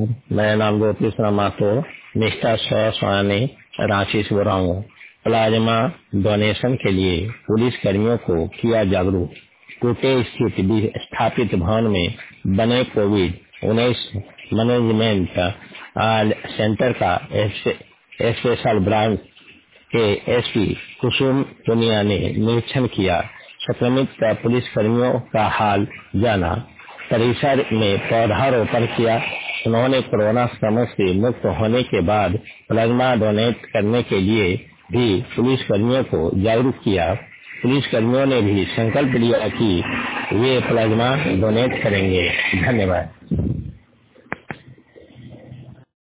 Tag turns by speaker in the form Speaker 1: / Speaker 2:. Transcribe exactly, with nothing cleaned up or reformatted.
Speaker 1: मेरा नाम ज्योति माथुर, निष्ठा स्व स्वानी, रांची से बोल रहा हूँ। प्लाज्मा डोनेशन के लिए पुलिस कर्मियों को किया जागरूक। कोटे स्थित स्थापित भवन में बने कोविड उन्नीस मैनेजमेंट सेंटर का स्पेशल ब्रांच के एसपी कुसुम पुनिया ने निरीक्षण किया। संक्रमित पुलिस कर्मियों का हाल जाना, परिसर में पौधारोपण किया। उन्होंने कोरोना संक्रमण से मुक्त होने के बाद प्लाज्मा डोनेट करने के लिए भी पुलिस कर्मियों को जागरूक किया। पुलिस कर्मियों ने भी संकल्प लिया कि वे प्लाज्मा डोनेट करेंगे। धन्यवाद।